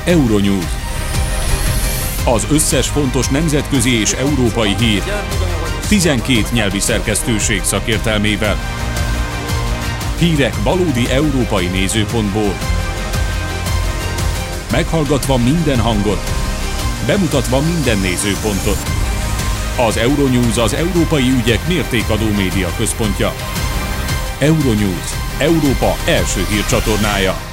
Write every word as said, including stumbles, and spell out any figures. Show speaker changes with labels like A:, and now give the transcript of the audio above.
A: Euronews. Az összes fontos nemzetközi és európai hír tizenkét nyelvi szerkesztőség szakértelmével. Hírek valódi európai nézőpontból. Meghallgatva minden hangot, bemutatva minden nézőpontot. Az Euronews az európai ügyek mértékadó média központja. Euronews, Európa első hírcsatornája.